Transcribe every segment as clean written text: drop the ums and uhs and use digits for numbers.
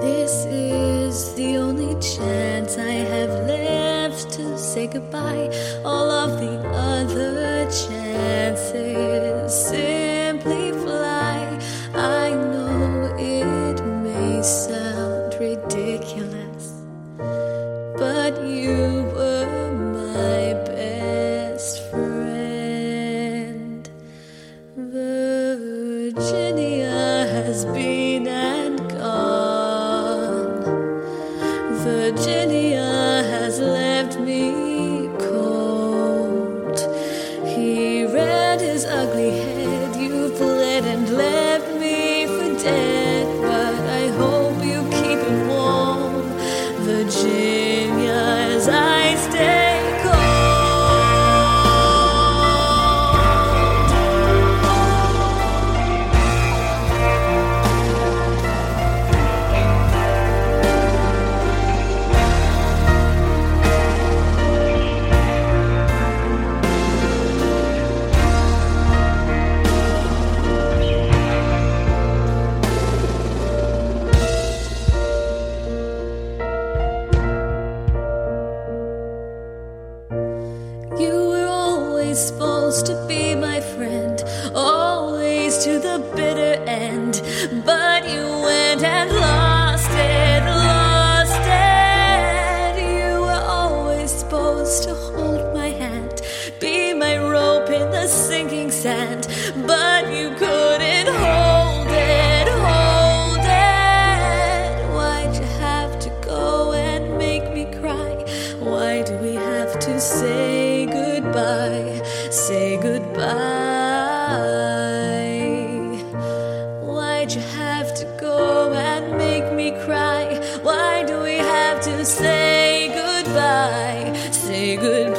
This is the only chance I have left to say goodbye. All of the other chances simply fly. I know it may sound ridiculous, but you were my best friend. Virginia has been and gone. Virginia has left me cold. He read his ugly head, you fled and left me for dead. But I hope you keep it warm, Virginia, as I stay cold. Supposed to be my friend, always to the bitter end, but you went and lost it, lost it. You were always supposed to hold my hand, be my rope in the sinking sand, but you couldn't hold it, hold it. Why'd you have to go and make me cry? Why do we have to say goodbye? Say goodbye. Why'd you have to go and make me cry? Why do we have to say goodbye? Say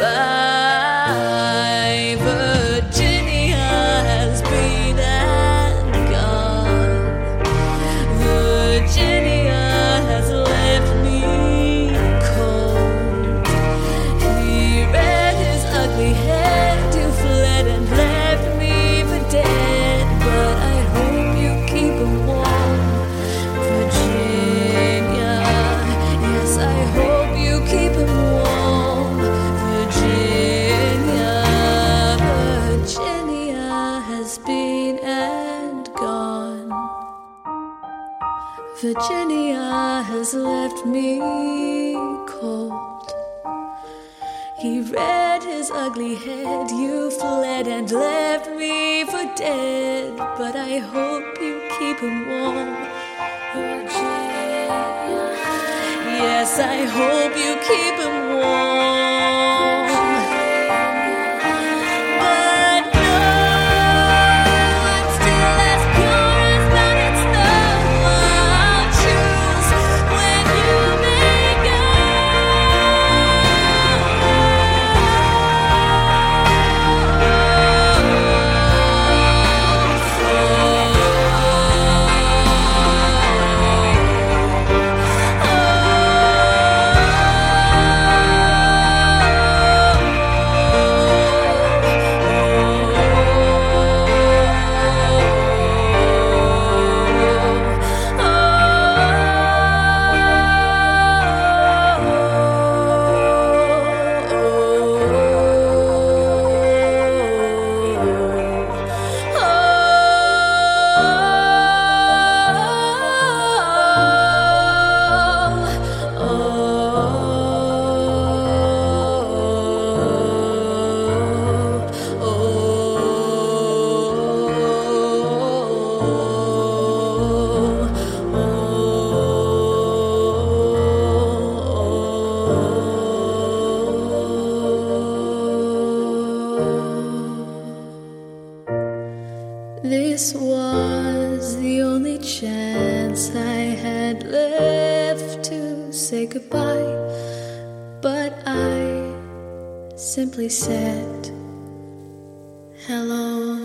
goodbye. Virginia has been and gone. Virginia has left me cold. He read his ugly head, and left me for dead, but I hope you keep him warm, Virginia. Yes, I hope you keep him warm, Virginia. Virginia has been and gone. Virginia has left me cold. He read his ugly head, you fled and left me for dead, but I hope you keep him warm, Virginia. Yes, I hope you keep him warm. But no one's still as pure as mountain snow. I'll choose when you may go. This was the only chance I had left to say goodbye, but I simply said hello.